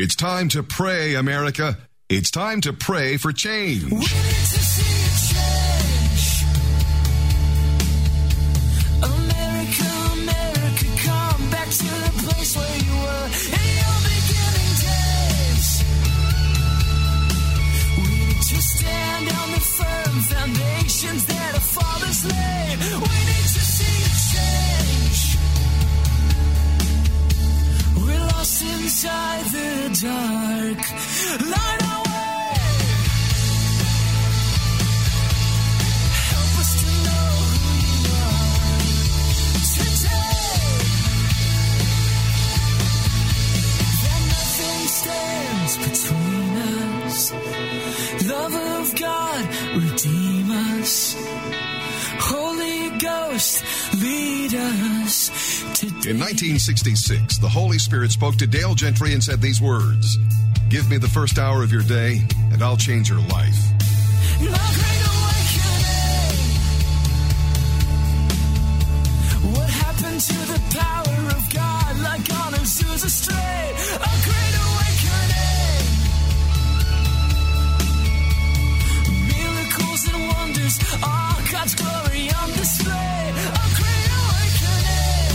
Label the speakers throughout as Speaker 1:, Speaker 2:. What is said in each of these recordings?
Speaker 1: It's time to pray, America. It's time to pray for change.
Speaker 2: We need to see a change. America, America, come back to the place where you were in your beginning days. We need to stand on the firm foundations that our fathers laid. We need to see a change. We're lost inside the dark. Light our way. Help us to know who you are today. That nothing stands between us. Love of God, redeem us. Holy Ghost, lead us today.
Speaker 1: In 1966, the Holy Spirit spoke to Dale Gentry and said these words: "Give me the first hour of your day, and I'll change your life."
Speaker 2: My great awakening. What happened to the power of God, like on Azusa Strait? A great awakening. Miracles and wonders, all God's glory on display. A great awakening.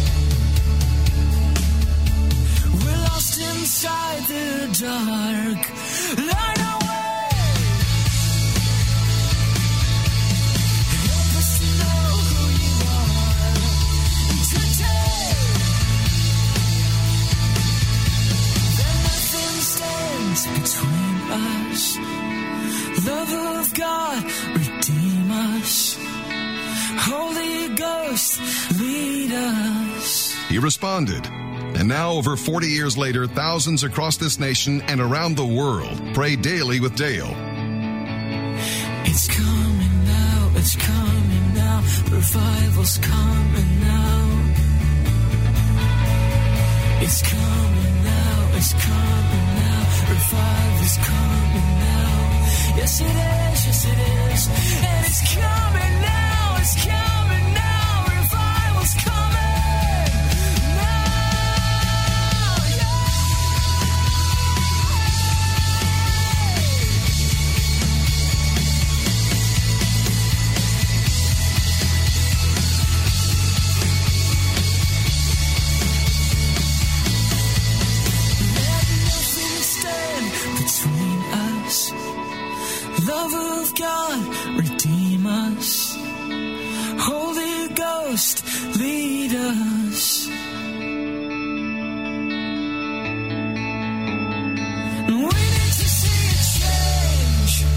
Speaker 2: We're lost inside the dark. Light our way. Help us to know who you are today. That nothing stands between us. Love of God, redeem us. Holy Ghost, lead us.
Speaker 1: He responded. And now, over 40 years later, thousands across this nation and around the world pray daily with Dale.
Speaker 2: It's coming now, it's coming now. Revival's coming now. It's coming now, it's coming now. Revival's coming now. Yes it is, yes it is. And it's coming now, it's coming now. Revival's coming. Love of God, redeem us. Holy Ghost, lead us. We need to see a change.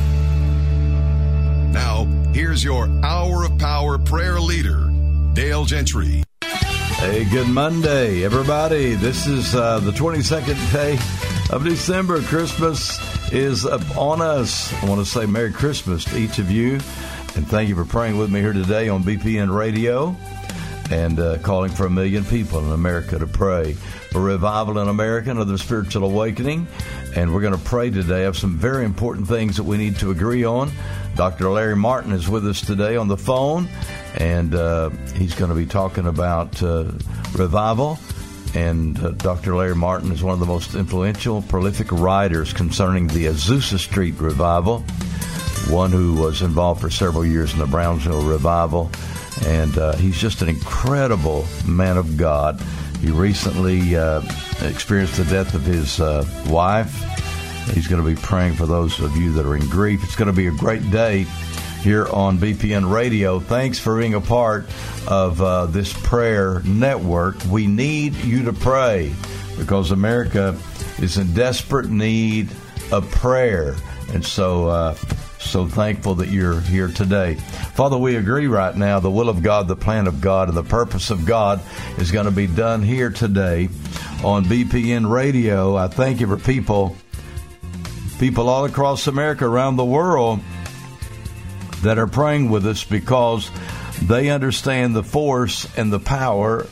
Speaker 1: Now, here's your Hour of Power prayer leader, Dale Gentry.
Speaker 3: Hey, good Monday, everybody. This is the 22nd day of December. Christmas is upon us. I want to say Merry Christmas to each of you, and thank you for praying with me here today on BPN Radio and calling for 1 million people in America to pray for revival in America and other spiritual awakening. And we're going to pray today. I have some very important things that we need to agree on. Dr. Larry Martin is with us today on the phone, and he's going to be talking about revival. And Dr. Larry Martin is one of the most influential, prolific writers concerning the Azusa Street revival, one who was involved for several years in the Brownsville revival. And he's just an incredible man of God. He recently experienced the death of his wife. He's going to be praying for those of you that are in grief. It's going to be a great day here on BPN Radio. Thanks for being a part of this prayer network. We need you to pray because America is in desperate need of prayer. And so thankful that you're here today. Father, we agree right now the will of God, the plan of God, and the purpose of God is going to be done here today on BPN Radio. I thank you for people all across America, around the world, that are praying with us because they understand the force and the power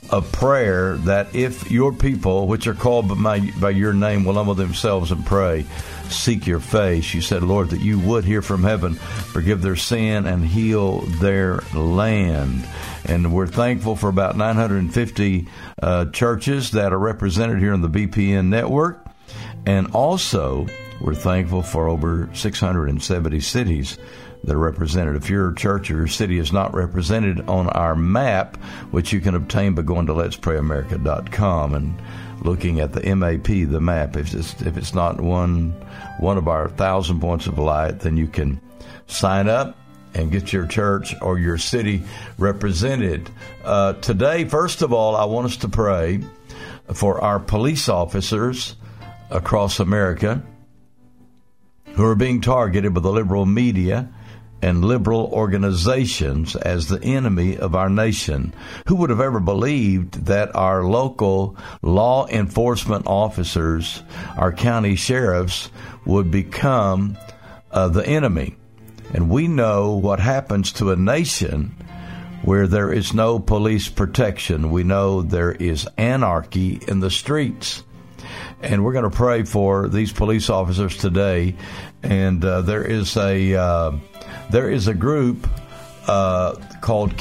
Speaker 3: of prayer that if your people, which are called by your name, will humble themselves and pray, seek your face. You said, Lord, that you would hear from heaven, forgive their sin, and heal their land. And we're thankful for about 950 churches that are represented here on the BPN network. And also, we're thankful for over 670 cities that are represented. If your church or your city is not represented on our map, which you can obtain by going to letsprayamerica.com and looking at the MAP, the map, if it's not one of our 1,000 points of light, then you can sign up and get your church or your city represented. Today, first of all, I want us to pray for our police officers across America who are being targeted by the liberal media and liberal organizations as the enemy of our nation. Who would have ever believed that our local law enforcement officers, our county sheriffs, would become the enemy? And we know what happens to a nation where there is no police protection. We know there is anarchy in the streets. And we're going to pray for these police officers today. And there is a group called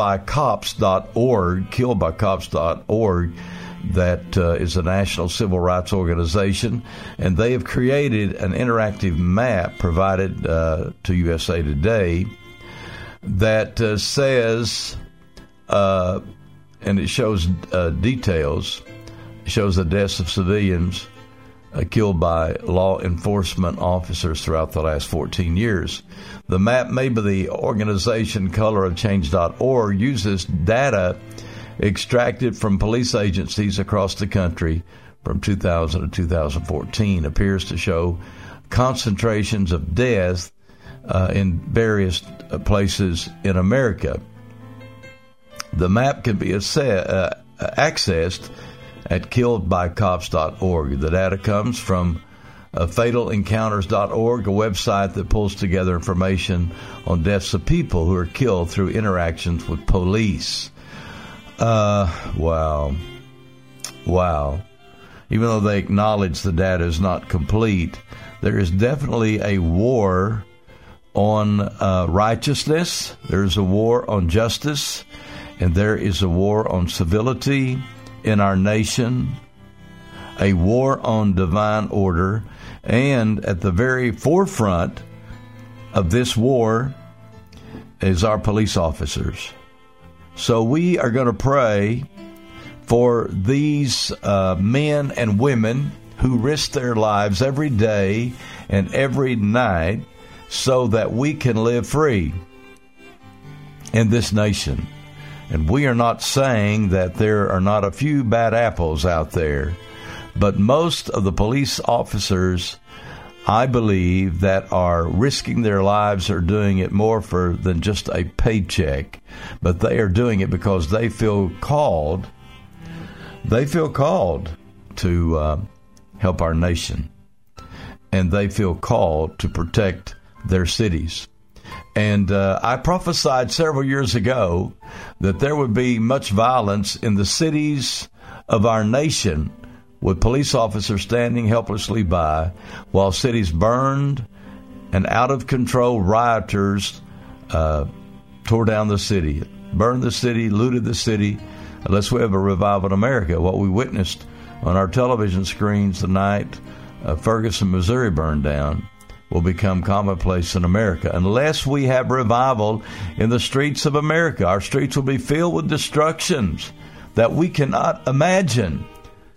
Speaker 3: killedbycops.org, that is a national civil rights organization, and they have created an interactive map provided to USA Today that says, and it shows details, it shows the deaths of civilians killed by law enforcement officers throughout the last 14 years. The map made by the organization colorofchange.org uses data extracted from police agencies across the country from 2000 to 2014, appears to show concentrations of death in various places in America. The map can be accessed at killedbycops.org. The data comes from fatalencounters.org, a website that pulls together information on deaths of people who are killed through interactions with police. Wow. Even though they acknowledge the data is not complete, there is definitely a war on righteousness, there's a war on justice, and there is a war on civility in our nation, a war on divine order, and at the very forefront of this war is our police officers. So we are going to pray for these men and women who risk their lives every day and every night so that we can live free in this nation. And we are not saying that there are not a few bad apples out there, but most of the police officers, I believe, that are risking their lives are doing it more than just a paycheck, but they are doing it because they feel called. They feel called to help our nation, and they feel called to protect their cities. And I prophesied several years ago that there would be much violence in the cities of our nation, with police officers standing helplessly by while cities burned and out-of-control rioters tore down the city, burned the city, looted the city. Unless we have a revival in America, what we witnessed on our television screens the night Ferguson, Missouri burned down, will become commonplace in America. Unless we have revival in the streets of America, our streets will be filled with destructions that we cannot imagine.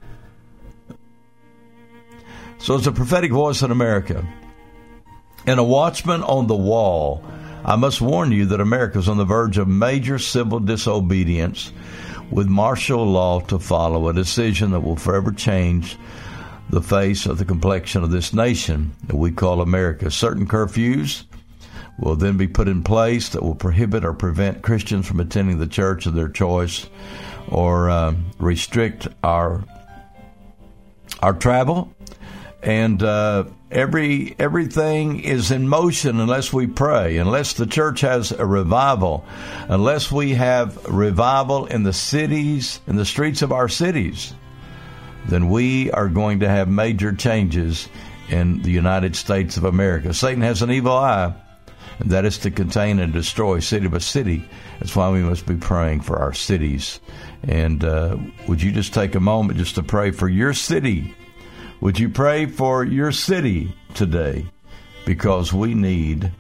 Speaker 3: So it's a prophetic voice in America. And a watchman on the wall, I must warn you that America is on the verge of major civil disobedience with martial law to follow, a decision that will forever change the face of the complexion of this nation that we call America. Certain curfews will then be put in place that will prohibit or prevent Christians from attending the church of their choice, or restrict our travel And everything is in motion unless we pray, unless the church has a revival, unless we have revival in the cities, in the streets of our cities, then we are going to have major changes in the United States of America. Satan has an evil eye, and that is to contain and destroy city by city. That's why we must be praying for our cities. And would you just take a moment just to pray for your city? Would you pray for your city today? Because we need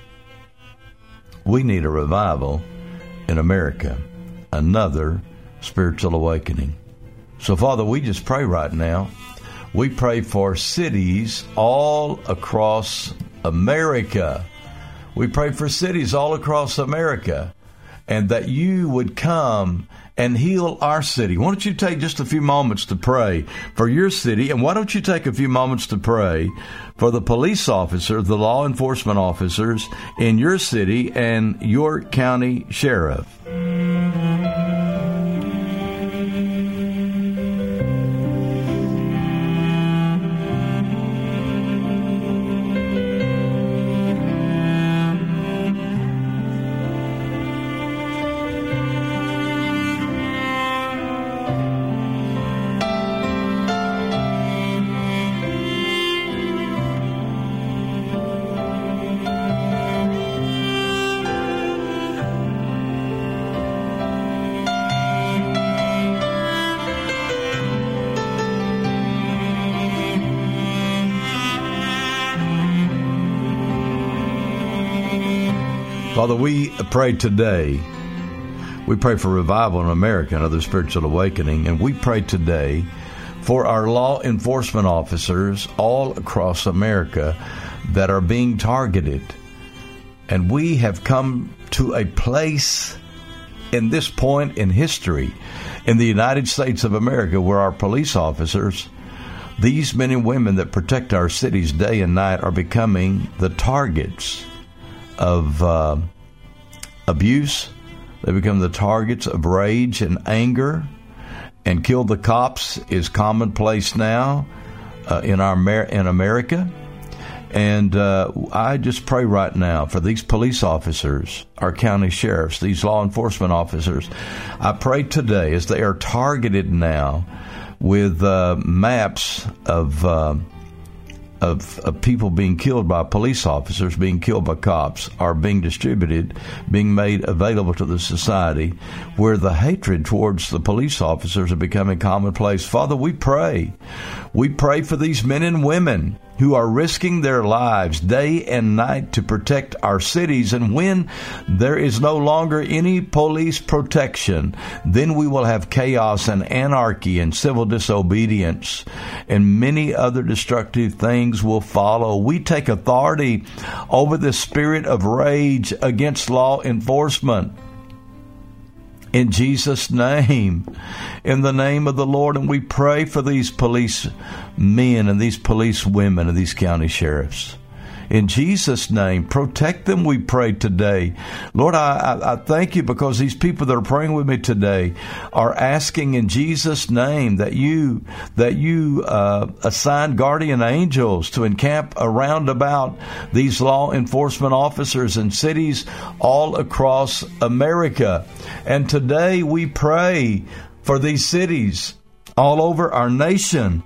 Speaker 3: a revival in America, another spiritual awakening. So, Father, we just pray right now. We pray for cities all across America. We pray for cities all across America, and that you would come and heal our city. Why don't you take just a few moments to pray for your city, and why don't you take a few moments to pray for the police officers, the law enforcement officers in your city and your county sheriff. Father, we pray today. We pray for revival in America and other spiritual awakening. And we pray today for our law enforcement officers all across America that are being targeted. And we have come to a place in this point in history in the United States of America where our police officers, these men and women that protect our cities day and night, are becoming the targets of abuse. They become the targets of rage and anger, and kill the cops is commonplace now in America. And I just pray right now for these police officers, our county sheriffs, these law enforcement officers. I pray today as they are targeted now with maps of people being killed by police officers, being killed by cops, are being distributed, being made available to the society, where the hatred towards the police officers are becoming commonplace. Father, we pray. We pray for these men and women who are risking their lives day and night to protect our cities. And when there is no longer any police protection, then we will have chaos and anarchy and civil disobedience, and many other destructive things will follow. We take authority over the spirit of rage against law enforcement. In Jesus' name, in the name of the Lord, and we pray for these police men and these police women and these county sheriffs. In Jesus' name, protect them, we pray today. Lord, I thank you because these people that are praying with me today are asking in Jesus' name that you assign guardian angels to encamp around about these law enforcement officers in cities all across America. And today we pray for these cities all over our nation,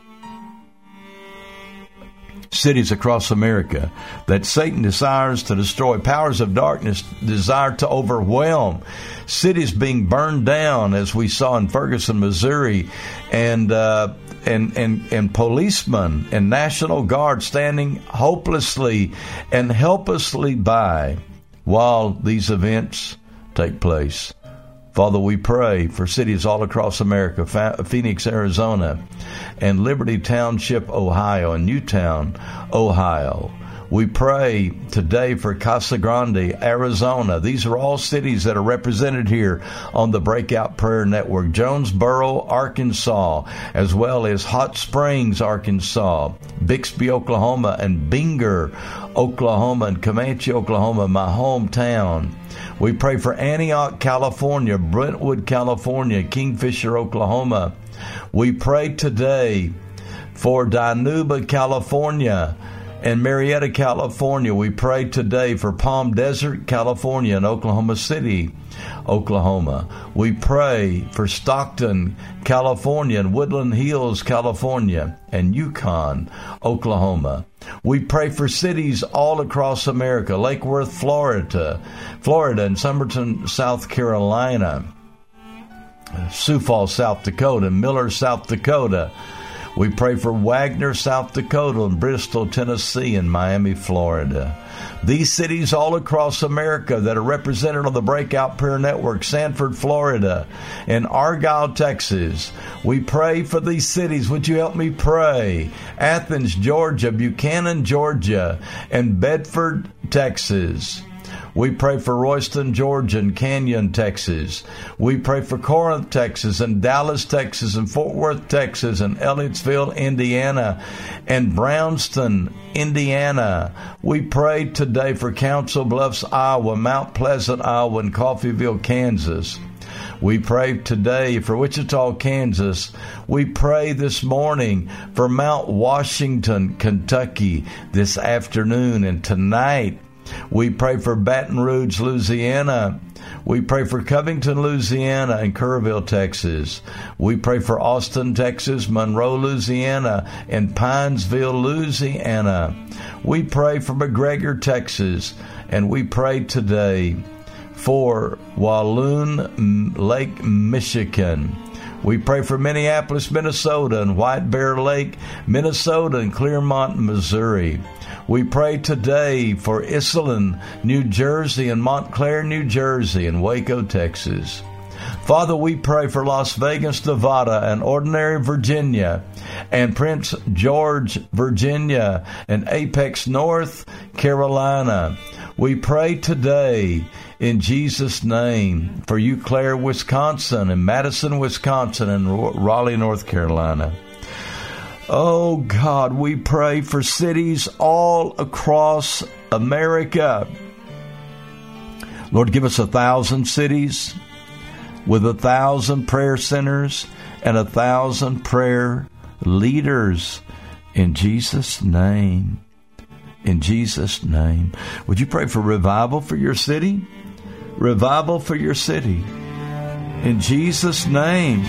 Speaker 3: cities across America that Satan desires to destroy, powers of darkness desire to overwhelm, cities being burned down, as we saw in Ferguson, Missouri, and policemen and National Guard standing hopelessly and helplessly by while these events take place. Father, we pray for cities all across America, Phoenix, Arizona, and Liberty Township, Ohio, and Newtown, Ohio. We pray today for Casa Grande, Arizona. These are all cities that are represented here on the Breakout Prayer Network. Jonesboro, Arkansas, as well as Hot Springs, Arkansas, Bixby, Oklahoma, and Binger, Oklahoma, and Comanche, Oklahoma, my hometown. We pray for Antioch, California, Brentwood, California, Kingfisher, Oklahoma. We pray today for Dinuba, California, and Marietta, California. We pray today for Palm Desert, California, and Oklahoma City, Oklahoma. We pray for Stockton, California, and Woodland Hills, California, and Yukon, Oklahoma. We pray for cities all across America, Lake Worth, Florida, and Summerton, South Carolina, Sioux Falls, South Dakota, Miller, South Dakota. We pray for Wagner, South Dakota, and Bristol, Tennessee, and Miami, Florida. These cities all across America that are represented on the Breakout Prayer Network, Sanford, Florida, and Argyle, Texas. We pray for these cities. Would you help me pray? Athens, Georgia, Buchanan, Georgia, and Bedford, Texas. We pray for Royston, Georgia, and Canyon, Texas. We pray for Corinth, Texas, and Dallas, Texas, and Fort Worth, Texas, and Elliottsville, Indiana, and Brownston, Indiana. We pray today for Council Bluffs, Iowa, Mount Pleasant, Iowa, and Coffeyville, Kansas. We pray today for Wichita, Kansas. We pray this morning for Mount Washington, Kentucky, this afternoon and tonight. We pray for Baton Rouge, Louisiana. We pray for Covington, Louisiana, and Kerrville, Texas. We pray for Austin, Texas, Monroe, Louisiana, and Pinesville, Louisiana. We pray for McGregor, Texas, and we pray today for Walloon Lake, Michigan. We pray for Minneapolis, Minnesota, and White Bear Lake, Minnesota, and Clearmont, Missouri. We pray today for Iselin, New Jersey, and Montclair, New Jersey, and Waco, Texas. Father, we pray for Las Vegas, Nevada, and Ordinary, Virginia, and Prince George, Virginia, and Apex, North Carolina. We pray today in Jesus' name for Eau Claire, Wisconsin, and Madison, Wisconsin, and Raleigh, North Carolina. Oh, God, we pray for cities all across America. Lord, give us 1,000 cities with 1,000 prayer centers and 1,000 prayer leaders. In Jesus' name. In Jesus' name. Would you pray for revival for your city? Revival for your city. In Jesus' name.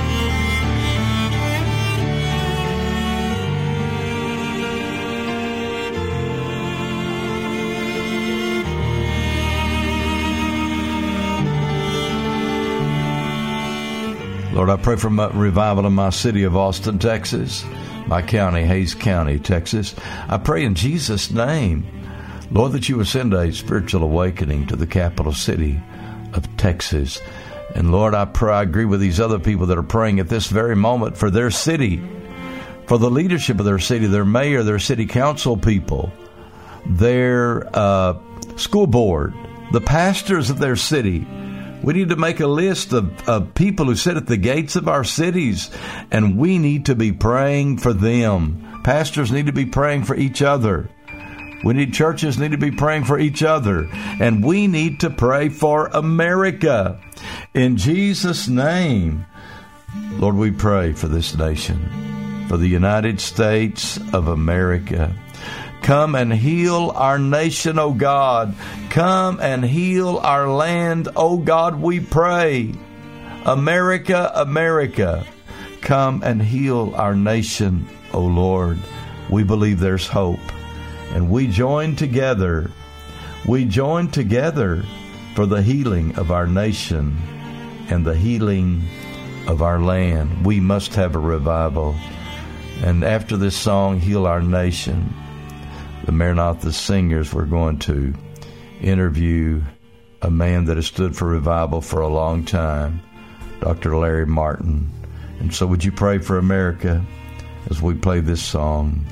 Speaker 3: Lord, I pray for revival in my city of Austin, Texas, my county, Hays County, Texas. I pray in Jesus' name, Lord, that you would send a spiritual awakening to the capital city of Texas. And Lord, I pray, I agree with these other people that are praying at this very moment for their city, for the leadership of their city, their mayor, their city council people, their school board, the pastors of their city. We need to make a list of people who sit at the gates of our cities, and we need to be praying for them. Pastors need to be praying for each other. Churches need to be praying for each other. And we need to pray for America. In Jesus' name, Lord, we pray for this nation, for the United States of America. Come and heal our nation, O God. Come and heal our land, O God, we pray. America, America, come and heal our nation, O Lord. We believe there's hope. And we join together. We join together for the healing of our nation and the healing of our land. We must have a revival. And after this song, Heal Our Nation, the Maranatha Singers, we're going to interview a man that has stood for revival for a long time, Dr. Larry Martin. And so would you pray for America as we play this song?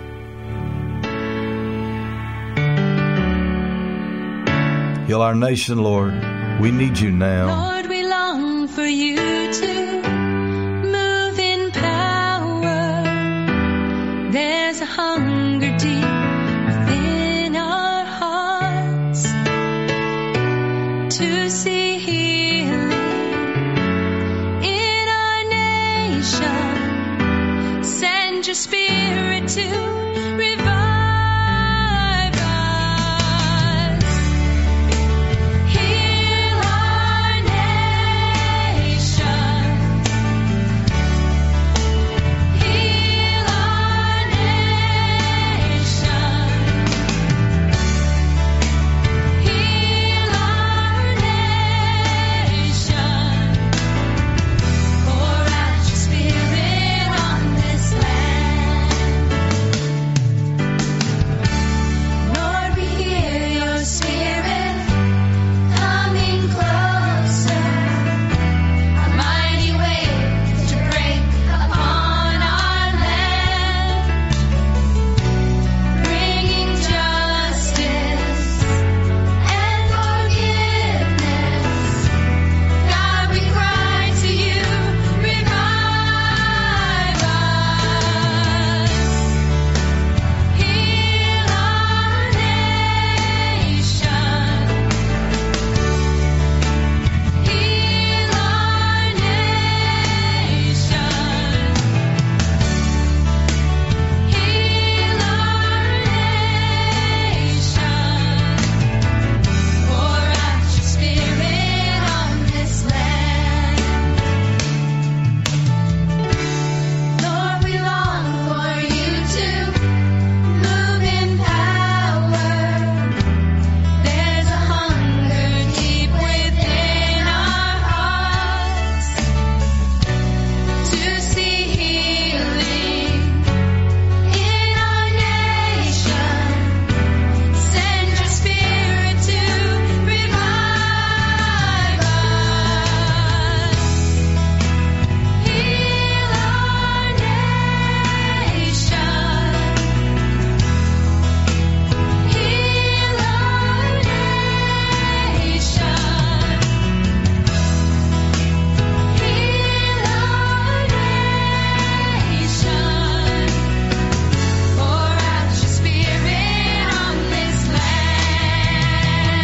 Speaker 3: Heal our nation, Lord. We need you now.
Speaker 2: Lord, we long for you to move in power. There's a hunger deep within our hearts to see healing in our nation. Send your spirit. Spirit to revive us. Heal our nation. Heal our nation. Heal our nation. Pour out your Spirit on this land. Lord, we hear your Spirit coming closer. A mighty wave to break upon our land, bringing justice and forgiveness. God, we cry to you, revive us. Heal our nation. Heal our nation. Heal our nation. Pour out your Spirit on this land. Lord, we long for you to move in power. There's a hunger deep within our hearts to see healing in our nation. Send your Spirit to revive us. Heal our nation. Heal our nation. Heal our nation. Pour out your Spirit on this land.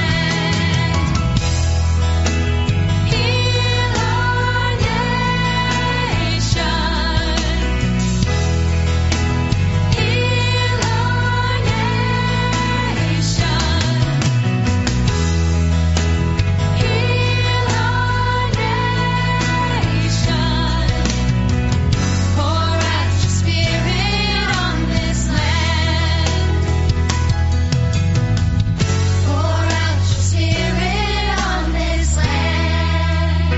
Speaker 2: Heal our nation. Heal our nation. Heal our nation. Pour out your Spirit on this land. Pour out your Spirit on this land.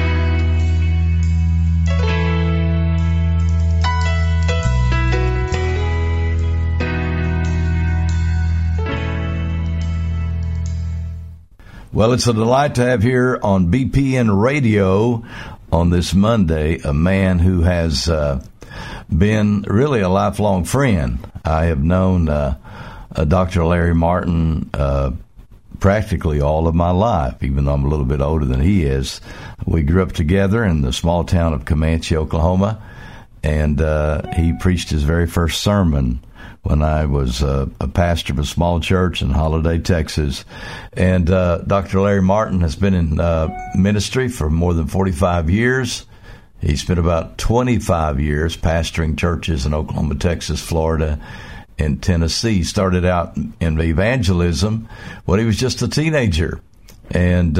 Speaker 3: Well, it's a delight to have here on BPN Radio on this Monday a man who has been really a lifelong friend. I have known Dr. Larry Martin practically all of my life, even though I'm a little bit older than he is. We grew up together in the small town of Comanche, Oklahoma, and he preached his very first sermon when I was a pastor of a small church in Holiday, Texas. And Dr. Larry Martin has been in ministry for more than 45 years. He spent about 25 years pastoring churches in Oklahoma, Texas, Florida, and Tennessee. Started out in evangelism when he was just a teenager, and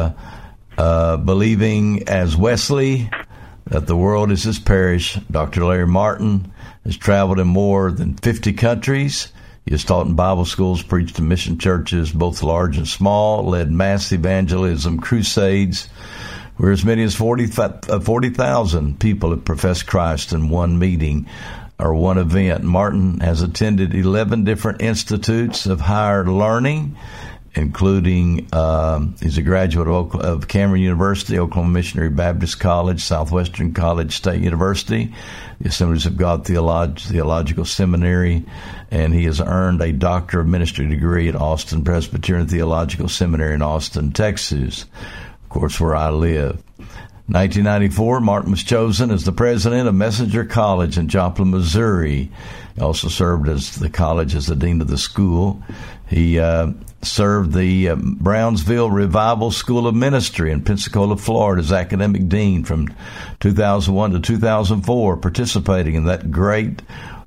Speaker 3: believing as Wesley that the world is his parish. Dr. Larry Martin has traveled in more than 50 countries. He has taught in Bible schools, preached in mission churches, both large and small, led mass evangelism crusades, where as many as 40,000 people have professed Christ in one meeting or one event. Martin has attended 11 different institutes of higher learning, including he's a graduate of Cameron University, Oklahoma Missionary Baptist College, Southwestern College State University, the Assemblies of God Theological Seminary, and he has earned a Doctor of Ministry degree at Austin Presbyterian Theological Seminary in Austin, Texas, of course, where I live. 1994, Martin was chosen as the president of Messenger College in Joplin, Missouri. He also served as the college as the dean of the school. He served the Brownsville Revival School of Ministry in Pensacola, Florida, as academic dean from 2001 to 2004, participating in that great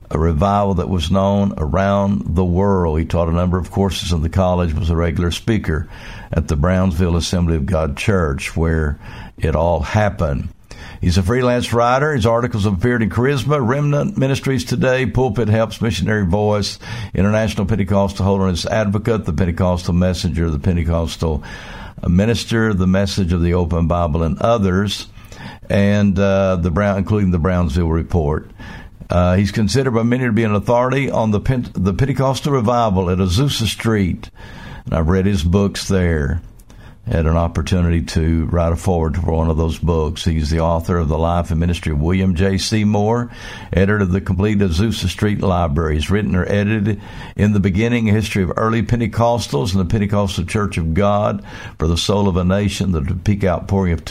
Speaker 3: a revival that was known around the world. He taught a number of courses in the college, was a regular speaker at the Brownsville Assembly of God Church, where it all happened. He's a freelance writer. His articles have appeared in Charisma, Remnant Ministries Today, Pulpit Helps, Missionary Voice, International Pentecostal Holiness Advocate, The Pentecostal Messenger, The Pentecostal Minister, The Message of the Open Bible, and others, and including the Brownsville Report. He's considered by many to be an authority on the Pentecostal revival at Azusa Street, and I've read his books there. Had an opportunity to write a foreword for one of those books. He's the author of The Life and Ministry of William J. Seymour, editor of the complete Azusa Street Library. He's written or edited In the Beginning, a history of early Pentecostals and the Pentecostal Church of God for the Soul of a Nation, the peak outpouring of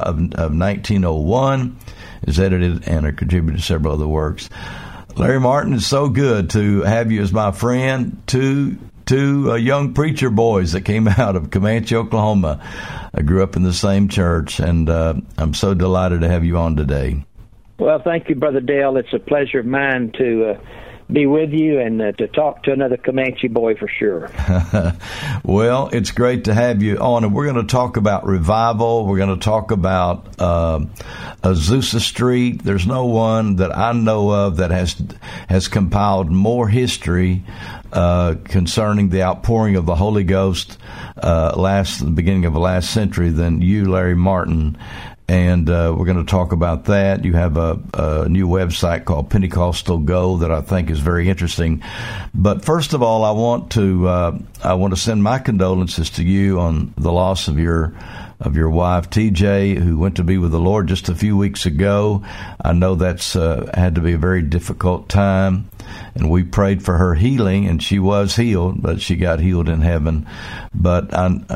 Speaker 3: 1901. Is edited and contributed to several other works. Larry Martin, it's so good to have you as my friend. Two young preacher boys that came out of Comanche, Oklahoma. I grew up in the same church, and I'm so delighted to have you on today.
Speaker 4: Well, thank you, Brother Dale. It's a pleasure of mine to be with you and to talk to another Comanche boy for sure.
Speaker 3: Well, it's great to have you on, and we're going to talk about revival. We're going to talk about Azusa Street. There's no one that I know of that has compiled more history concerning the outpouring of the Holy Ghost the beginning of the last century than you, Larry Martin. And we're going to talk about that. You have a new website called Pentecostal Go that I think is very interesting. But first of all, I want to send my condolences to you on the loss of your wife, TJ, who went to be with the Lord just a few weeks ago. I know that's had to be a very difficult time, and we prayed for her healing, and she was healed, but she got healed in heaven. But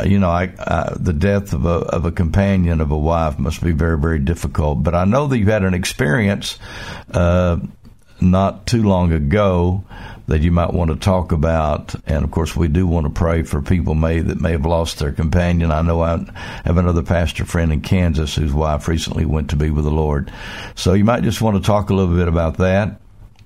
Speaker 3: the death of a companion, of a wife, must be very, very difficult. But I know that you had an experience not too long ago that you might want to talk about. And of course, we do want to pray for people that may have lost their companion. I know I have another pastor friend in Kansas whose wife recently went to be with the Lord. So you might just want to talk a little bit about that.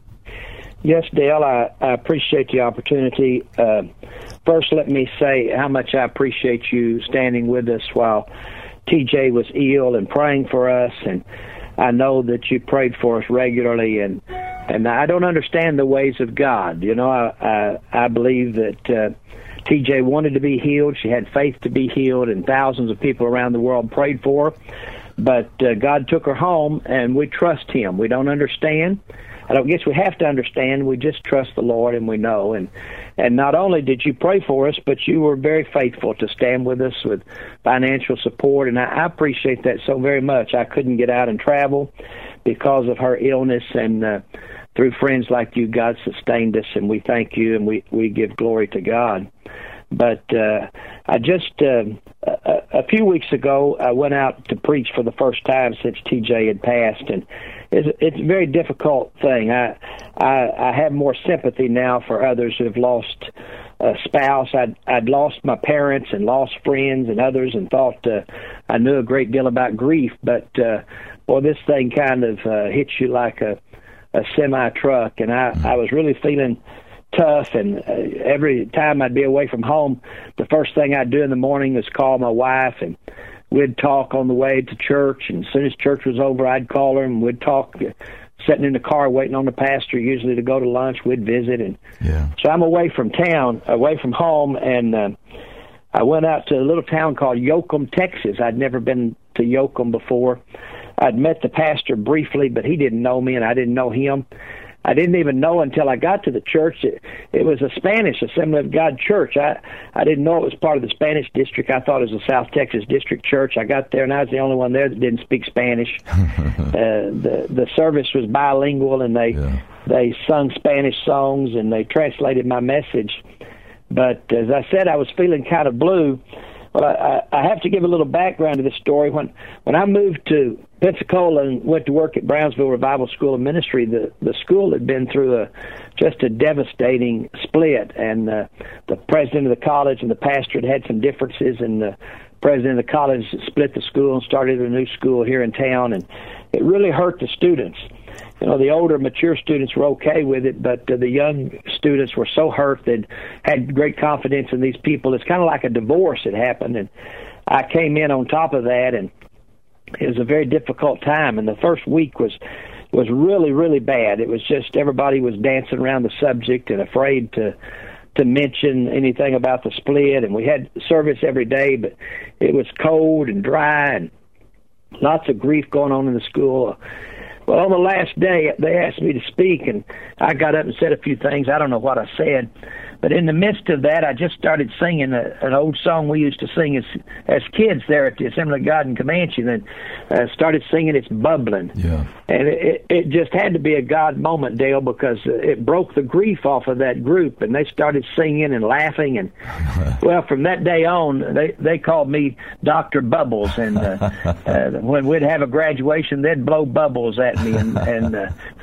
Speaker 4: Yes, Dale, I appreciate the opportunity. First, let me say how much I appreciate you standing with us while TJ was ill and praying for us. And I know that you prayed for us regularly, and I don't understand the ways of God. You know, I believe that TJ wanted to be healed. She had faith to be healed, and thousands of people around the world prayed for her. But God took her home, and we trust Him. We don't understand. I don't guess we have to understand. We just trust the Lord, and we know. And not only did you pray for us, but you were very faithful to stand with us with financial support, and I appreciate that so very much. I couldn't get out and travel because of her illness, and through friends like you, God sustained us, and we thank you, and we give glory to God. But I just, a few weeks ago, I went out to preach for the first time since TJ had passed, and it's a very difficult thing. I have more sympathy now for others who have lost a spouse. I'd lost my parents and lost friends and others, and thought I knew a great deal about grief, but boy, this thing kind of hits you like a semi-truck, and I was really feeling tough, and every time I'd be away from home, the first thing I'd do in the morning was call my wife, and we'd talk on the way to church, and as soon as church was over, I'd call her, and we'd talk, sitting in the car waiting on the pastor, usually to go to lunch. We'd visit, and so I'm away from town, away from home, and I went out to a little town called Yoakum, Texas. I'd never been to Yoakum before. I'd met the pastor briefly, but he didn't know me, and I didn't know him. I didn't even know until I got to the church. It was a Spanish Assembly of God church. I didn't know it was part of the Spanish district. I thought it was a South Texas district church. I got there, and I was the only one there that didn't speak Spanish. The service was bilingual, and they sung Spanish songs, and they translated my message. But as I said, I was feeling kind of blue. Well, I have to give a little background to this story. When I moved to Pensacola and went to work at Brownsville Revival School of Ministry, the school had been through just a devastating split, and the president of the college and the pastor had some differences, and the president of the college split the school and started a new school here in town, and it really hurt the students. the older, mature students were okay with it, but the young students were so hurt that had great confidence in these people. It's kind of like a divorce that happened, and I came in on top of that, and it was a very difficult time. And the first week was really, really bad. It was just everybody was dancing around the subject and afraid to mention anything about the split. And we had service every day, but it was cold and dry and lots of grief going on in the school. Well, on the last day, they asked me to speak, and I got up and said a few things. I don't know what I said. But in the midst of that, I just started singing an old song we used to sing as kids there at the Assembly of God in Comanche. Then started singing "It's Bubbling."
Speaker 3: Yeah.
Speaker 4: And it just had to be a God moment, Dale, because it broke the grief off of that group, and they started singing and laughing. And well, from that day on, they called me Dr. Bubbles. And when we'd have a graduation, they'd blow bubbles at me, and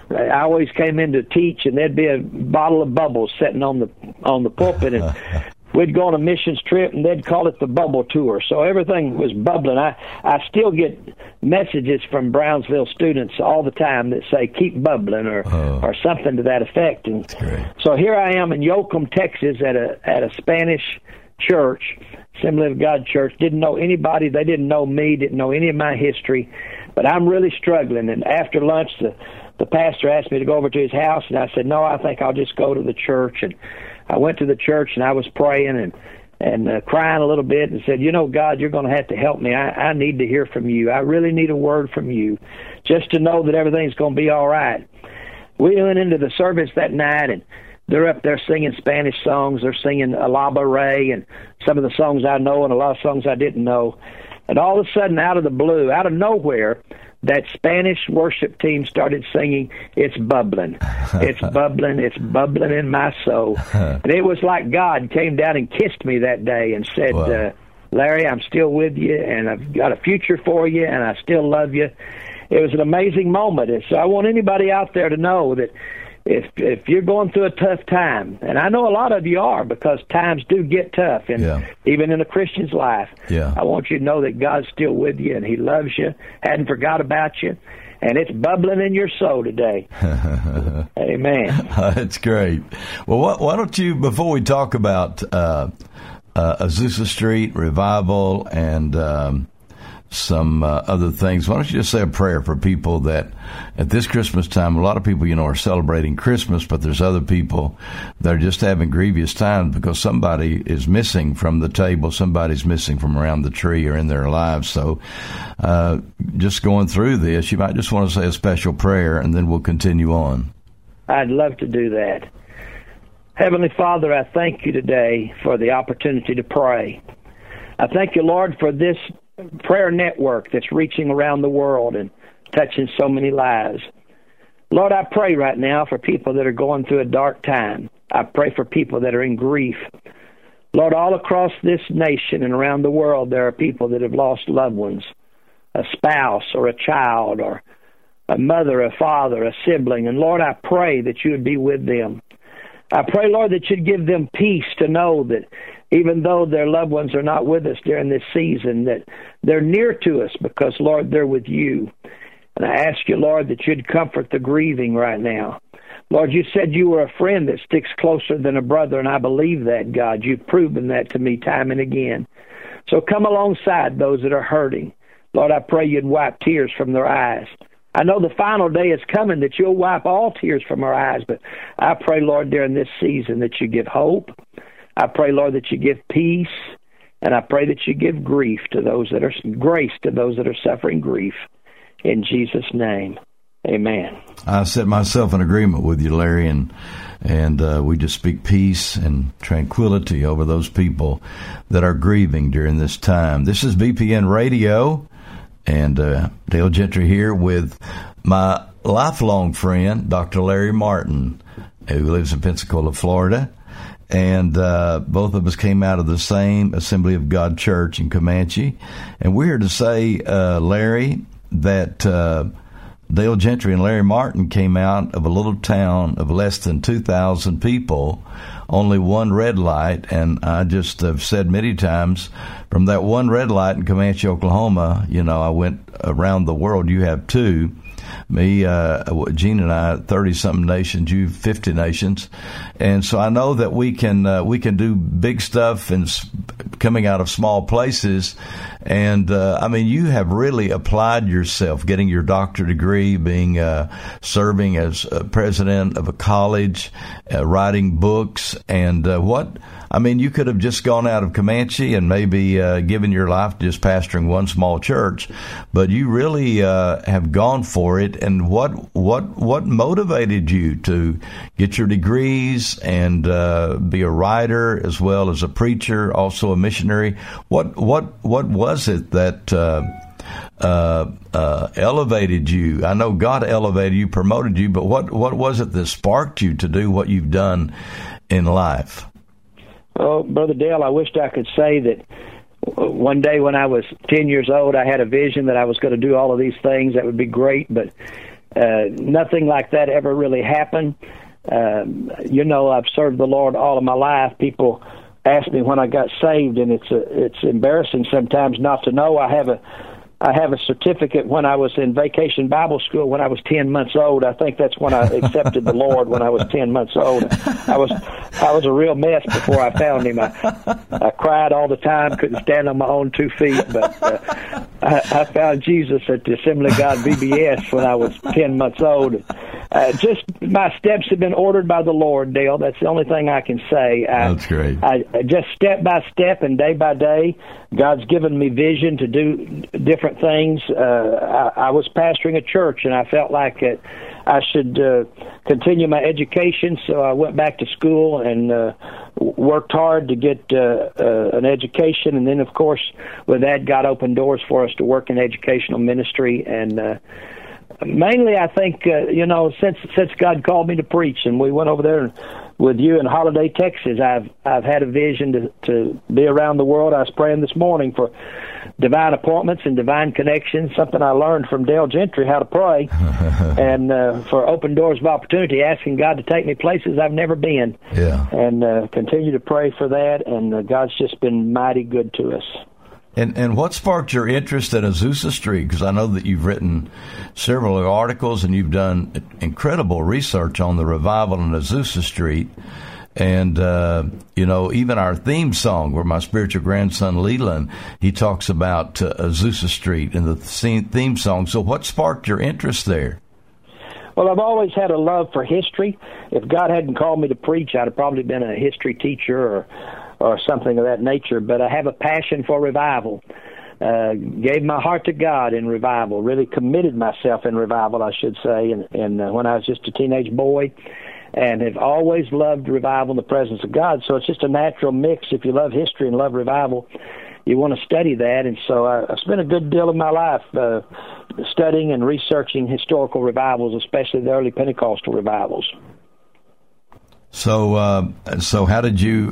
Speaker 4: I always came in to teach, and there'd be a bottle of bubbles sitting on the pulpit, and we'd go on a missions trip, and they'd call it the bubble tour. So everything was bubbling. I still get messages from Brownsville students all the time that say, keep bubbling, or something to that effect. And so here I am in Yoakum, Texas, at a Spanish church, Assembly of God church. Didn't know anybody. They didn't know me, didn't know any of my history. But I'm really struggling. And after lunch, the pastor asked me to go over to his house, and I said, no, I think I'll just go to the church. And I went to the church, and I was praying and crying a little bit, and said, God, you're going to have to help me. I need to hear from you. I really need a word from you, just to know that everything's going to be all right. We went into the service that night, and they're up there singing Spanish songs. They're singing Alaba Ray and some of the songs I know and a lot of songs I didn't know. And all of a sudden, out of the blue, out of nowhere, that Spanish worship team started singing, "It's bubbling, it's bubbling, it's bubbling in my soul." And it was like God came down and kissed me that day and said, wow. Larry, I'm still with you, and I've got a future for you, and I still love you. It was an amazing moment. And so I want anybody out there to know that if you're going through a tough time, and I know a lot of you are, because times do get tough, and even in a Christian's life, I want you to know that God's still with you, and He loves you, hadn't forgot about you, and it's bubbling in your soul today. Amen.
Speaker 3: That's great. Well, why don't you, before we talk about Azusa Street Revival and some other things, why don't you just say a prayer for people that at this Christmas time, a lot of people, are celebrating Christmas, but there's other people that are just having grievous times because somebody is missing from the table, somebody's missing from around the tree or in their lives. So just going through this, you might just want to say a special prayer, and then we'll continue on.
Speaker 4: I'd love to do that. Heavenly Father, I thank you today for the opportunity to pray. I thank you, Lord, for this prayer network that's reaching around the world and touching so many lives. Lord, I pray right now for people that are going through a dark time. I pray for people that are in grief. Lord, all across this nation and around the world, there are people that have lost loved ones, a spouse or a child or a mother, a father, a sibling. And Lord, I pray that you would be with them. I pray, Lord, that you'd give them peace to know that even though their loved ones are not with us during this season, that they're near to us because, Lord, they're with you. And I ask you, Lord, that you'd comfort the grieving right now. Lord, you said you were a friend that sticks closer than a brother, and I believe that, God. You've proven that to me time and again. So come alongside those that are hurting. Lord, I pray you'd wipe tears from their eyes. I know the final day is coming that you'll wipe all tears from our eyes, but I pray, Lord, during this season that you give hope. I pray, Lord, that you give peace, and I pray that you give grace to those that are suffering grief. In Jesus' name, amen.
Speaker 3: I set myself in agreement with you, Larry, and we just speak peace and tranquility over those people that are grieving during this time. This is BPN Radio, and Dale Gentry here with my lifelong friend, Dr. Larry Martin, who lives in Pensacola, Florida. And both of us came out of the same Assembly of God church in Comanche. And we're here to say, Larry, that Dale Gentry and Larry Martin came out of a little town of less than 2,000 people, only one red light. And I just have said many times, from that one red light in Comanche, Oklahoma, I went around the world. You have two. Me, Gene and I, 30-something nations, you 50 nations. And so I know that we can do big stuff and coming out of small places. And, you have really applied yourself, getting your doctorate degree, being, serving as president of a college, writing books, and, you could have just gone out of Comanche and maybe given your life to just pastoring one small church, but you really have gone for it. And what motivated you to get your degrees and be a writer as well as a preacher, also a missionary? What was it that elevated you? I know God elevated you, promoted you, but what was it that sparked you to do what you've done in life?
Speaker 4: Oh, Brother Dale, I wished I could say that one day when I was 10 years old, I had a vision that I was going to do all of these things. That would be great, but nothing like that ever really happened. I've served the Lord all of my life. People ask me when I got saved, and it's embarrassing sometimes not to know. I have a certificate when I was in Vacation Bible School when I was 10 months old. I think that's when I accepted the Lord, when I was 10 months old. I was a real mess before I found Him. I cried all the time, couldn't stand on my own 2 feet, but I found Jesus at the Assembly of God VBS when I was 10 months old. Just my steps have been ordered by the Lord, Dale. That's the only thing I can say.
Speaker 3: That's great.
Speaker 4: I just step by step and day by day, God's given me vision to do different things. I was pastoring a church, and I felt like I should continue my education, so I went back to school and worked hard to get an education, and then, of course, with that, God opened doors for us to work in educational ministry, and mainly, I think, since God called me to preach, and we went over there with you in Holiday, Texas, I've had a vision to be around the world. I was praying this morning for divine appointments and divine connections, something I learned from Dale Gentry, how to pray, and for open doors of opportunity, asking God to take me places I've never been, and continue to pray for that, and God's just been mighty good to us.
Speaker 3: And what sparked your interest in Azusa Street? Because I know that you've written several articles and you've done incredible research on the revival in Azusa Street. And, even our theme song, where my spiritual grandson Leland, he talks about Azusa Street in the theme song. So what sparked your interest there?
Speaker 4: Well, I've always had a love for history. If God hadn't called me to preach, I'd have probably been a history teacher or something of that nature, but I have a passion for revival. Gave my heart to God in revival, really committed myself in revival, I should say, and when I was just a teenage boy, and have always loved revival in the presence of God. So it's just a natural mix. If you love history and love revival, you want to study that, and so I spent a good deal of my life studying and researching historical revivals, especially the early Pentecostal revivals.
Speaker 3: So how did you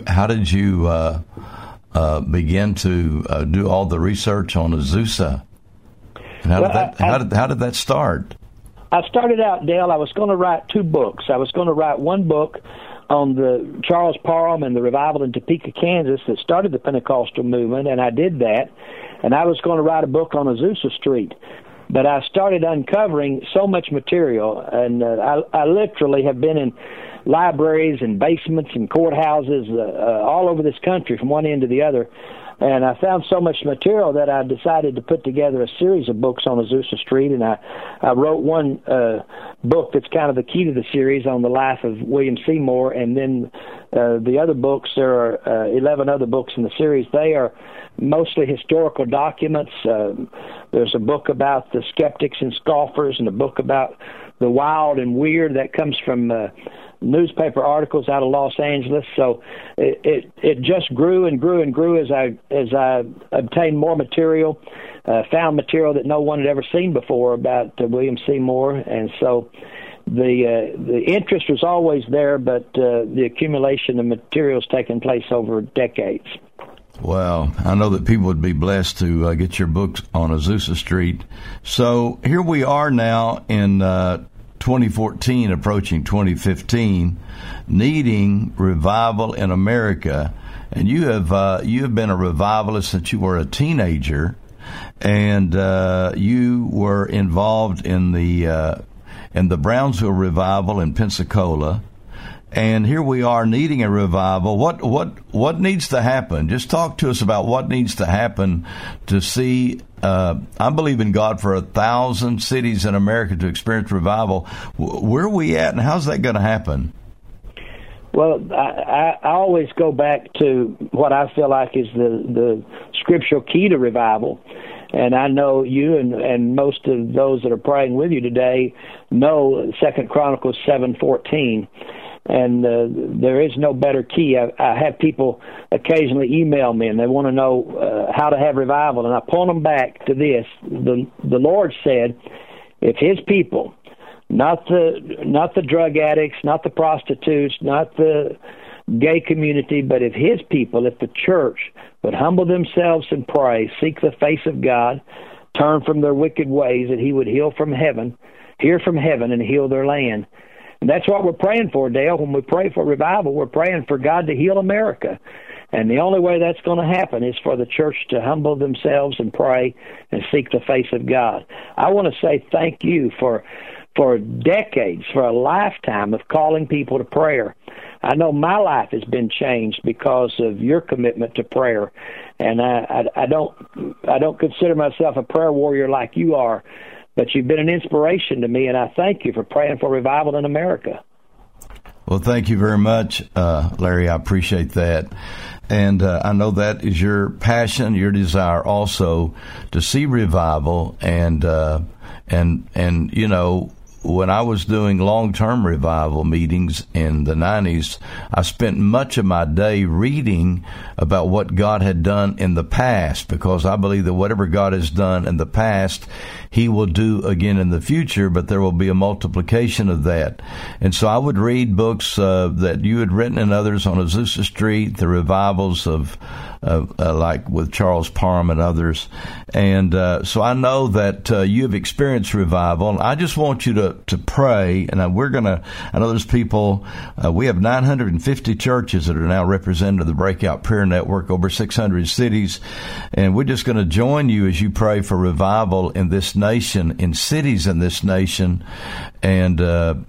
Speaker 3: begin to do all the research on Azusa? And how did that start?
Speaker 4: I started out, Dale, I was going to write 2 books. I was going to write one book on the Charles Parham and the revival in Topeka, Kansas that started the Pentecostal movement, and I did that. And I was going to write a book on Azusa Street. But I started uncovering so much material, and I literally have been in libraries and basements and courthouses all over this country from one end to the other. And I found so much material that I decided to put together a series of books on Azusa Street. And I wrote one book that's kind of the key to the series on the life of William Seymour. And then the other books, there are 11 other books in the series. They are mostly historical documents. There's a book about the skeptics and scoffers, and a book about the wild and weird that comes from newspaper articles out of Los Angeles. So it just grew and grew and grew as I obtained more material, found material that no one had ever seen before about William Seymour, and so the interest was always there, but the accumulation of materials taken place over decades.
Speaker 3: Well, I know that people would be blessed to get your books on Azusa Street. So here we are now in 2014, approaching 2015, needing revival in America. And you have been a revivalist since you were a teenager. and you were involved in the Brownsville revival in Pensacola. And here we are needing a revival. What needs to happen? Just talk to us about what needs to happen to see. I believe in God for 1,000 cities in America to experience revival. Where are we at, and how's that going to happen?
Speaker 4: Well, I always go back to what I feel like is the scriptural key to revival. And I know you and most of those that are praying with you today know 2 Chronicles 7:14. And there is no better key. I have people occasionally email me, and they want to know how to have revival. And I point them back to this. The Lord said, if His people, not the drug addicts, not the prostitutes, not the gay community, but if His people, if the church would humble themselves and pray, seek the face of God, turn from their wicked ways, that He would hear from heaven, and heal their land. And that's what we're praying for, Dale. When we pray for revival, we're praying for God to heal America. And the only way that's going to happen is for the church to humble themselves and pray and seek the face of God. I want to say thank you for decades, for a lifetime of calling people to prayer. I know my life has been changed because of your commitment to prayer. And I don't consider myself a prayer warrior like you are, but you've been an inspiration to me, and I thank you for praying for revival in America.
Speaker 3: Well, thank you very much, Larry. I appreciate that. And I know that is your passion, your desire also to see revival. And you know, when I was doing long-term revival meetings in the 90s, I spent much of my day reading about what God had done in the past, because I believe that whatever God has done in the past, He will do again in the future, but there will be a multiplication of that. And so I would read books that you had written and others on Azusa Street, the revivals of like with Charles Parham and others. And so I know that you have experienced revival, and I just want you to pray. And I know there's people, we have 950 churches that are now represented in the Breakout Prayer Network, over 600 cities. And we're just going to join you as you pray for revival in this nation, in cities in this nation. And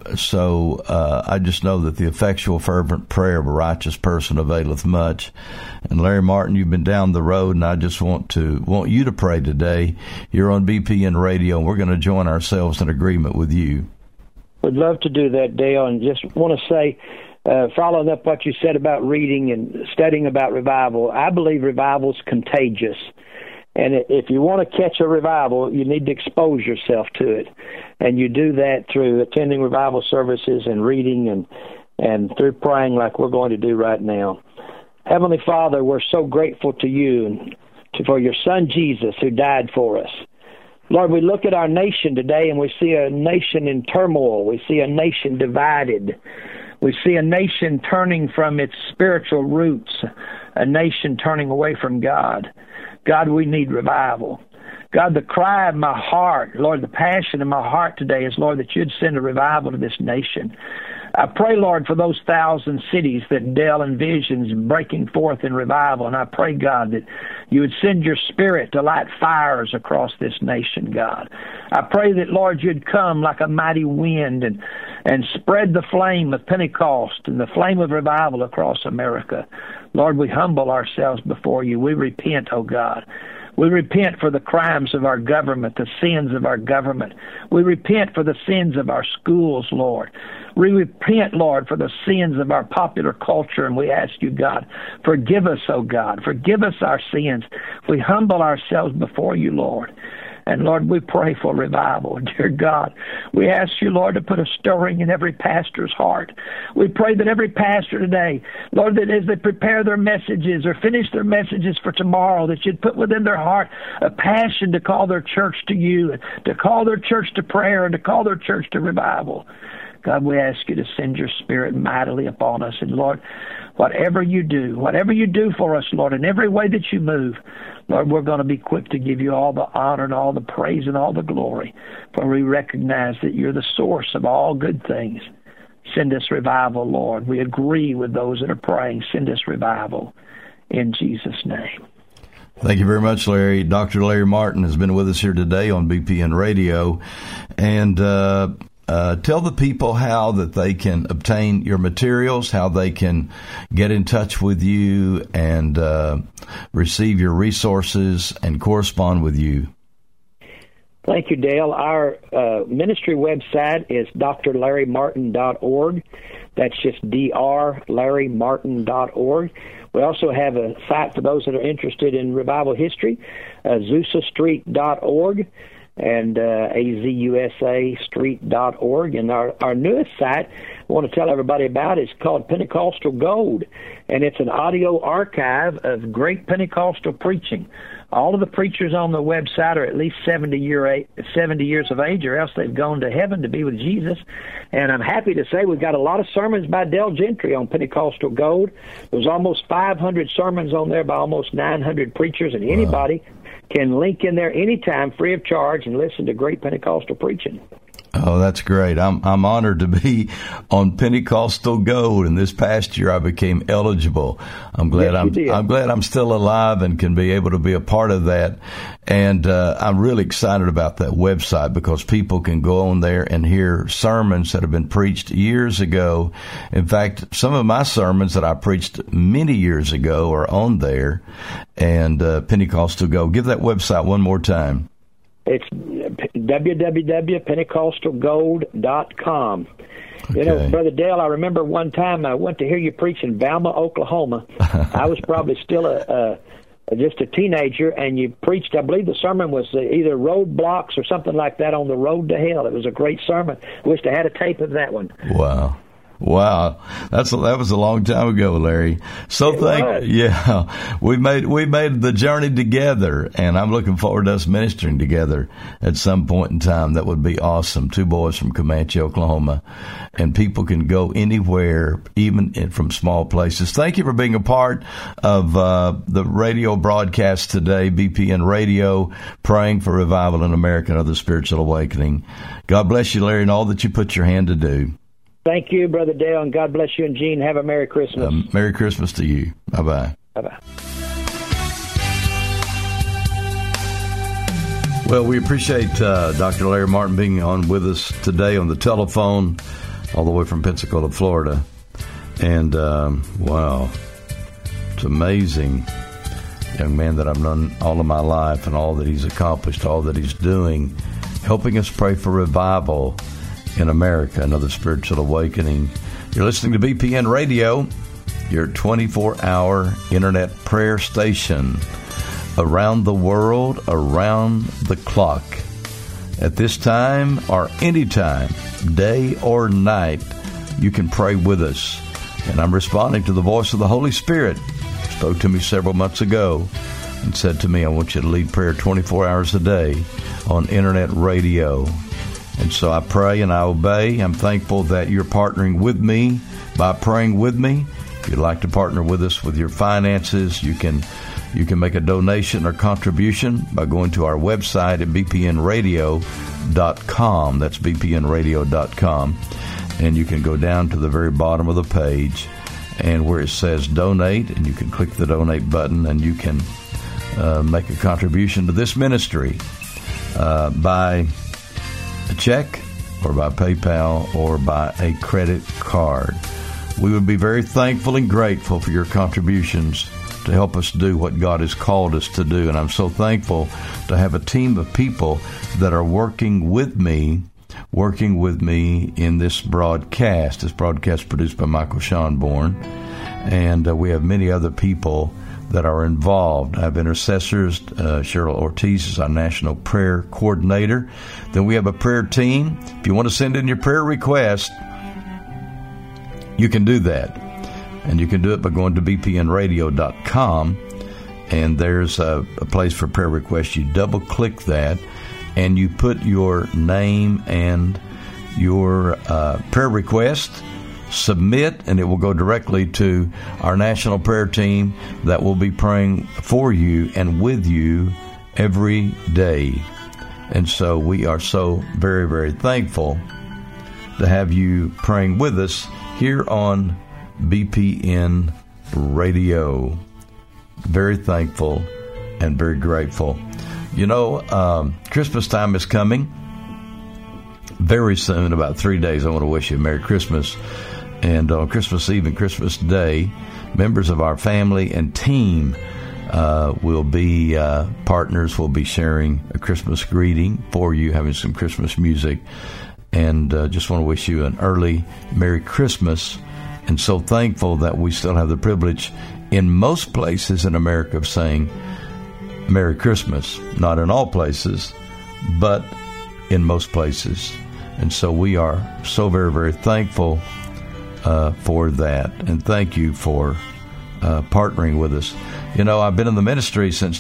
Speaker 3: so I just know that the effectual, fervent prayer of a righteous person availeth much. And Larry Martin, you've been down the road, and I just want you to pray today. You're on BPN Radio, and we're going to join ourselves in agreement with you.
Speaker 4: Would love to do that, Dale, and just want to say, following up what you said about reading and studying about revival, I believe revival is contagious. And if you want to catch a revival, you need to expose yourself to it. And you do that through attending revival services and reading and through praying like we're going to do right now. Heavenly Father, we're so grateful to you and for your Son Jesus who died for us. Lord, we look at our nation today and we see a nation in turmoil. We see a nation divided. We see a nation turning from its spiritual roots, a nation turning away from God. God, we need revival. God, the cry of my heart, Lord, the passion in my heart today is, Lord, that you'd send a revival to this nation. I pray, Lord, for those 1,000 cities that Dale envisions breaking forth in revival. And I pray, God, that you would send your Spirit to light fires across this nation, God. I pray that, Lord, you'd come like a mighty wind and spread the flame of Pentecost and the flame of revival across America. Lord, we humble ourselves before you. We repent, oh God. We repent for the crimes of our government, the sins of our government. We repent for the sins of our schools, Lord. We repent, Lord, for the sins of our popular culture, and we ask you, God, forgive us, oh God. Forgive us our sins. We humble ourselves before you, Lord. And, Lord, we pray for revival. Dear God, we ask you, Lord, to put a stirring in every pastor's heart. We pray that every pastor today, Lord, that as they prepare their messages or finish their messages for tomorrow, that you'd put within their heart a passion to call their church to you, and to call their church to prayer, and to call their church to revival. God, we ask you to send your Spirit mightily upon us. And, Lord, whatever you do for us, Lord, in every way that you move, Lord, we're going to be quick to give you all the honor and all the praise and all the glory, for we recognize that you're the source of all good things. Send us revival, Lord. We agree with those that are praying. Send us revival in Jesus' name.
Speaker 3: Thank you very much, Larry. Dr. Larry Martin has been with us here today on BPN Radio. And tell the people how that they can obtain your materials, how they can get in touch with you and receive your resources and correspond with you.
Speaker 4: Thank you, Dale. Our ministry website is drlarrymartin.org. That's just drlarrymartin.org. We also have a site for those that are interested in revival history, azusastreet.org and azusastreet.org. And our newest site I want to tell everybody about is called Pentecostal Gold, and it's an audio archive of great Pentecostal preaching. All of the preachers on the website are at least 70 years of age, or else they've gone to heaven to be with Jesus. And I'm happy to say we've got a lot of sermons by Dale Gentry on Pentecostal Gold. There's almost 500 sermons on there by almost 900 preachers, and anybody can link in there anytime free of charge and listen to great Pentecostal preaching.
Speaker 3: Oh, that's great. I'm honored to be on Pentecostal Gold, and this past year I became eligible. I'm glad I'm still alive and can be able to be a part of that. And I'm really excited about that website because people can go on there and hear sermons that have been preached years ago. In fact, some of my sermons that I preached many years ago are on there. And Pentecostal Gold. Give that website one more time.
Speaker 4: It's www.pentecostalgold.com.
Speaker 3: Okay.
Speaker 4: You know, Brother Dale, I remember one time I went to hear you preach in Valma, Oklahoma. I was probably still just a teenager, and you preached, I believe the sermon was either roadblocks or something like that on the road to hell. It was a great sermon. I wish I had a tape of that one.
Speaker 3: Wow, that was a long time ago, Larry. So we made the journey together, and I'm looking forward to us ministering together at some point in time. That would be awesome. Two boys from Comanche, Oklahoma, and people can go anywhere, even from small places. Thank you for being a part of the radio broadcast today, BPN Radio, praying for revival in America and other spiritual awakening. God bless you, Larry, and all that you put your hand to do.
Speaker 4: Thank you, Brother Dale, and God bless you and Gene. Have a Merry Christmas.
Speaker 3: Merry Christmas to you. Bye-bye.
Speaker 4: Bye-bye.
Speaker 3: Well, we appreciate Dr. Larry Martin being on with us today on the telephone, all the way from Pensacola, Florida. And, wow, it's amazing. Young man that I've known all of my life and all that he's accomplished, all that he's doing, helping us pray for revival in America, another spiritual awakening. You're listening to BPN Radio, your 24-hour internet prayer station around the world, around the clock. At this time or any time, day or night, you can pray with us. And I'm responding to the voice of the Holy Spirit. He spoke to me several months ago and said to me, I want you to lead prayer 24 hours a day on internet radio. And so I pray and I obey. I'm thankful that you're partnering with me by praying with me. If you'd like to partner with us with your finances, you can make a donation or contribution by going to our website at bpnradio.com. That's bpnradio.com. And you can go down to the very bottom of the page and where it says donate, and you can click the donate button and you can make a contribution to this ministry by a check or by PayPal or by a credit card. We would be very thankful and grateful for your contributions to help us do what God has called us to do. And I'm so thankful to have a team of people that are working with me in this broadcast produced by Michael Schonborn. And we have many other people that are involved. I have intercessors. Cheryl Ortiz is our National Prayer Coordinator. Then we have a prayer team. If you want to send in your prayer request, you can do that. And you can do it by going to bpnradio.com. And there's a place for prayer requests. You double-click that, and you put your name and your prayer request, submit, and it will go directly to our national prayer team that will be praying for you and with you every day. And so we are so very, very thankful to have you praying with us here on BPN Radio. Very thankful and very grateful. You know, Christmas time is coming very soon, about 3 days. I want to wish you a Merry Christmas. And on Christmas Eve and Christmas Day, members of our family and team will be partners. Will be sharing a Christmas greeting for you, having some Christmas music. And just want to wish you an early Merry Christmas. And so thankful that we still have the privilege in most places in America of saying Merry Christmas. Not in all places, but in most places. And so we are so very, very thankful for that. And thank you for partnering with us. You know, I've been in the ministry since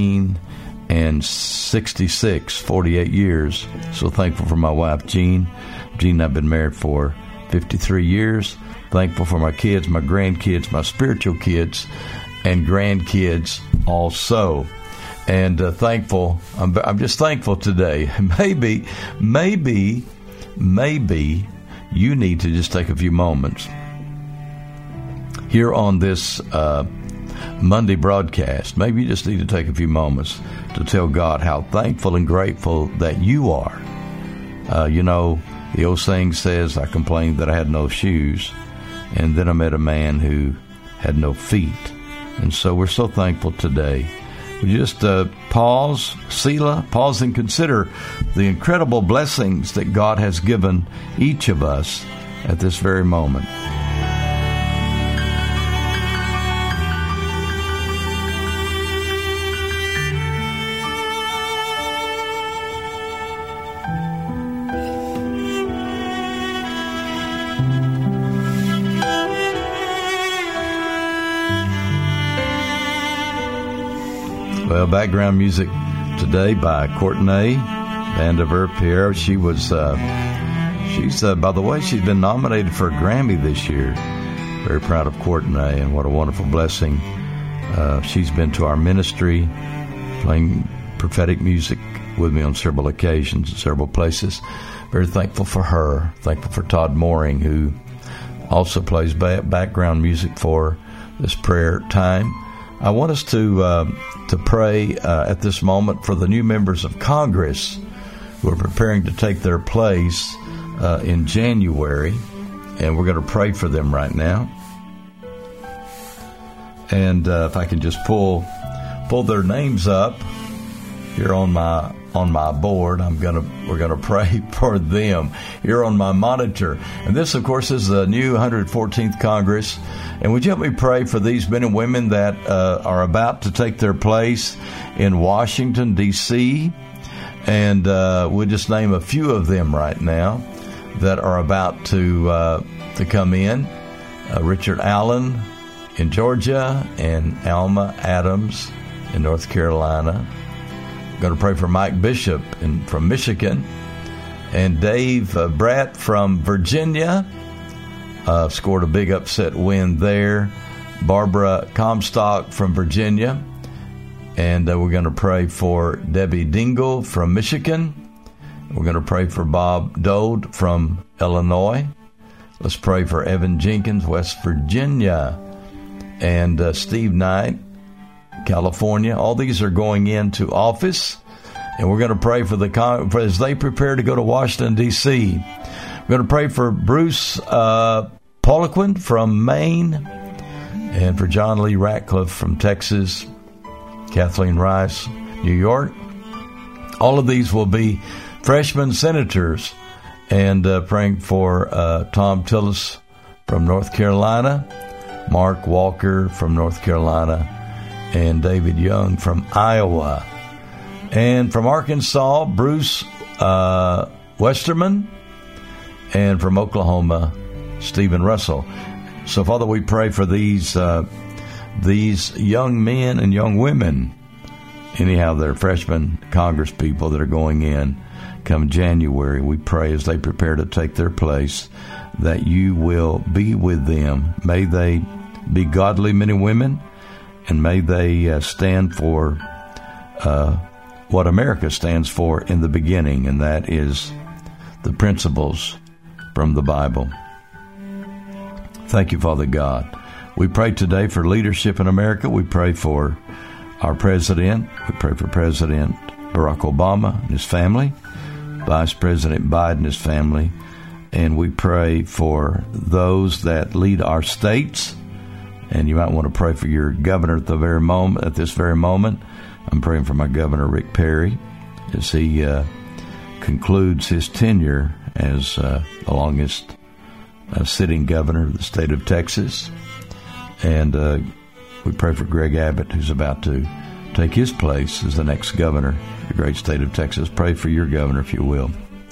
Speaker 3: 1966, 48 years. So thankful for my wife, Jean. Jean and I have been married for 53 years. Thankful for my kids, my grandkids, my spiritual kids, and grandkids also. And thankful, I'm just thankful today. Maybe you need to just take a few moments here on this Monday broadcast. Maybe you just need to take a few moments to tell God how thankful and grateful that you are. You know, the old saying says, I complained that I had no shoes, and then I met a man who had no feet. And so we're so thankful today. Would you just pause, Selah, pause and consider the incredible blessings that God has given each of us at this very moment. Well, background music today by Courtney Vandiver Pierre. She's by the way, she's been nominated for a Grammy this year. Very proud of Courtney, and what a wonderful blessing. She's been to our ministry, playing prophetic music with me on several occasions in several places. Very thankful for her. Thankful for Todd Mooring, who also plays background music for this prayer time. I want us to pray at this moment for the new members of Congress who are preparing to take their place in January, and we're going to pray for them right now. And if I can just pull their names up here on my board, we're gonna pray for them here on my monitor. And this, of course, is the new 114th Congress. And would you help me pray for these men and women that are about to take their place in Washington, D.C.? And we'll just name a few of them right now that are about to come in. Richard Allen in Georgia and Alma Adams in North Carolina. I'm going to pray for Mike Bishop from Michigan, and Dave Bratt from Virginia. Scored a big upset win there. Barbara Comstock from Virginia. And we're going to pray for Debbie Dingle from Michigan. We're going to pray for Bob Dode from Illinois. Let's pray for Evan Jenkins, West Virginia. And Steve Knight, California. All these are going into office, and we're going to pray for as they prepare to go to Washington, D.C. We're going to pray for Bruce Poliquin from Maine, and for John Lee Ratcliffe from Texas, Kathleen Rice, New York. All of these will be freshman senators, and praying for Tom Tillis from North Carolina, Mark Walker from North Carolina, and David Young from Iowa. And from Arkansas, Bruce Westerman. And from Oklahoma, Stephen Russell. So, Father, we pray for these young men and young women. Anyhow, they're freshman Congress people that are going in come January. We pray as they prepare to take their place that you will be with them. May they be godly men and women, and may they stand for what America stands for in the beginning, and that is the principles from the Bible. Thank you, Father God. We pray today for leadership in America. We pray for our president. We pray for President Barack Obama and his family, Vice President Biden and his family, and we pray for those that lead our states. And you might want to pray for your governor at this very moment. I'm praying for my governor, Rick Perry, as he concludes his tenure as the longest sitting governor of the state of Texas. And we pray for Greg Abbott, who's about to take his place as the next governor of the great state of Texas. Pray for your governor, if you will.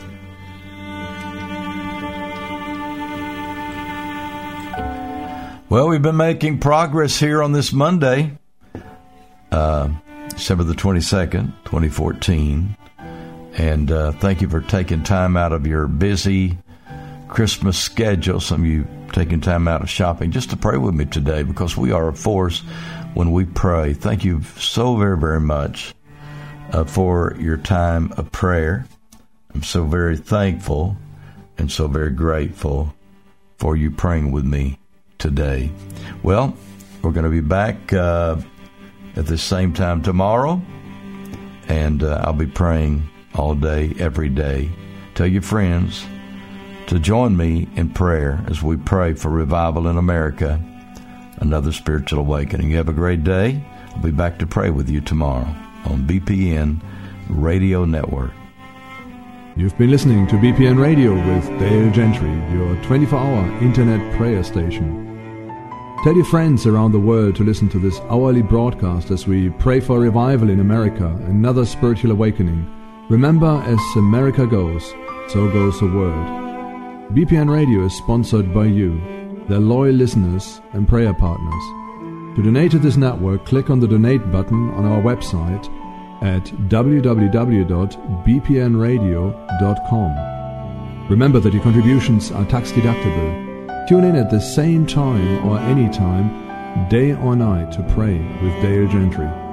Speaker 3: Well, we've been making progress here on this Monday, December the 22nd, 2014. And thank you for taking time out of your busy Christmas schedule. Some of you taking time out of shopping just to pray with me today, because we are a force when we pray. Thank you so very, very much for your time of prayer. I'm so very thankful and so very grateful for you praying with me today. Well, we're going to be back at the same time tomorrow, and I'll be praying all day, every day. Tell your friends to join me in prayer as we pray for revival in America, another spiritual awakening. You have a great day. I'll be back to pray with you tomorrow on BPN Radio Network.
Speaker 5: You've been listening to BPN Radio with Dale Gentry, your 24-hour internet prayer station. Tell your friends around the world to listen to this hourly broadcast as we pray for revival in America, another spiritual awakening. Remember, as America goes, so goes the world. BPN Radio is sponsored by you, their loyal listeners and prayer partners. To donate to this network, click on the donate button on our website at www.bpnradio.com. Remember that your contributions are tax deductible. Tune in at the same time or any time, day or night, to pray with Dale Gentry.